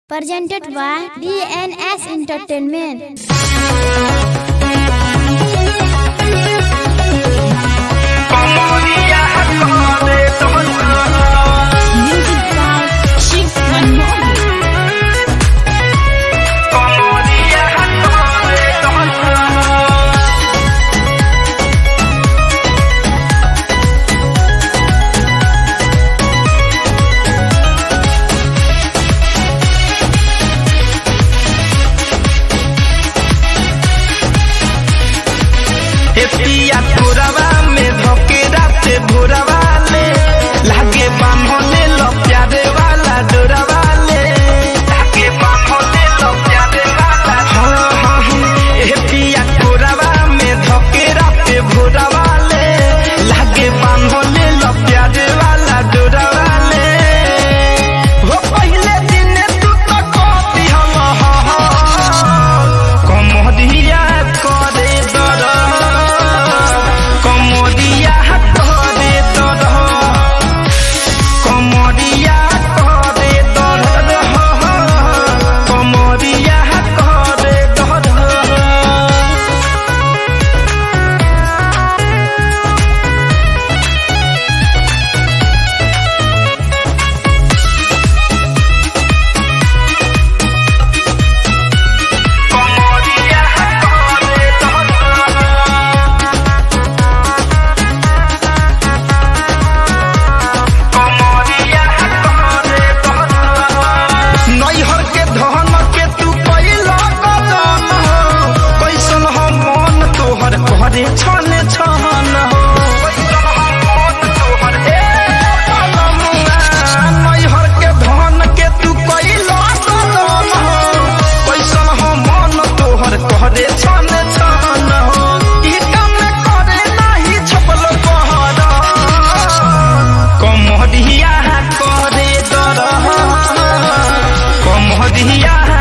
Presented by DNS Entertainment. Music by Chief Manmohan. पिया तोरवा में धोके राते भोरवा ले लागे बांधले लो प्यारे वाला डोरवा ले लागे बांधले लो प्यारे वाला हाँ ए पिया तोरवा में धोके राते भोरवा ले लागे बांधले लो प्यारे वाला डोरवा ले वो पहले दिन तू तो कहती हम कमरिया करे दरा छने छन हो नैहर के धन के तू कैला सदन हो कैसन हो मन तोहर कहरे छने छन हो ई काम करे नाही छपल कहर कमरिया करे दर कमरिया